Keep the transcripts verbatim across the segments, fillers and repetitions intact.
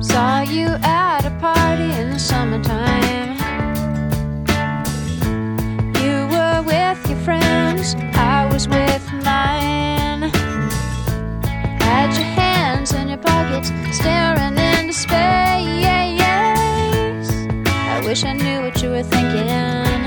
Saw you at a party in the summertime. You were with your friends, I was with mine. Had your hands in your pockets, staring into space. I wish I knew what you were thinking.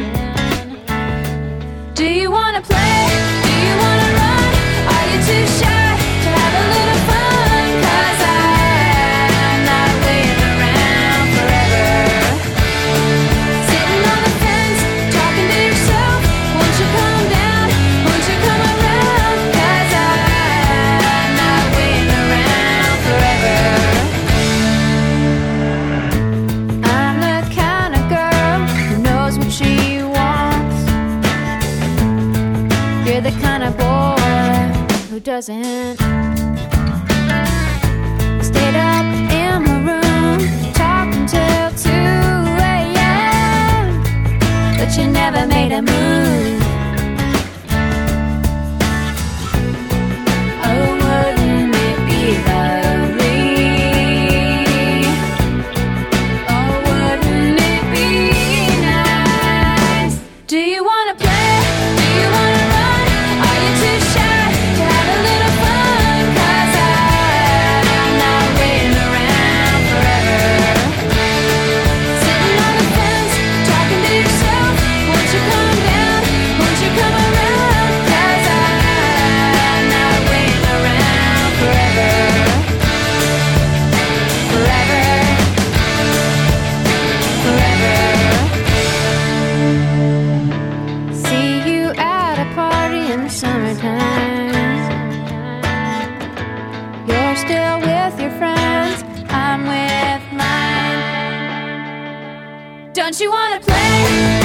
Do you wanna play? Do you wanna run? Are you too shy to have a little fun? 'Cause I'm not waiting around forever. Sitting on the fence, talking to yourself. Won't you come down? Won't you come around? 'Cause I'm not waiting around forever. I'm the kind of girl who knows what she wants. You're the kind of boy who doesn't. Stayed up in my room, talking till two a.m. But you never made a move. Oh, wouldn't it be lovely? Oh, wouldn't it be nice? Do you wanna play? Do you wanna run? Are you too shy to have a little fun? 'Cause I'm not waiting around forever. Sitting on the fence, talking to yourself. Won't you come down? Won't you come around? 'Cause I'm not waiting around forever. Forever. Forever. See you at a party in the summertime. You're still with your friends, I'm with mine. Don't you wanna play?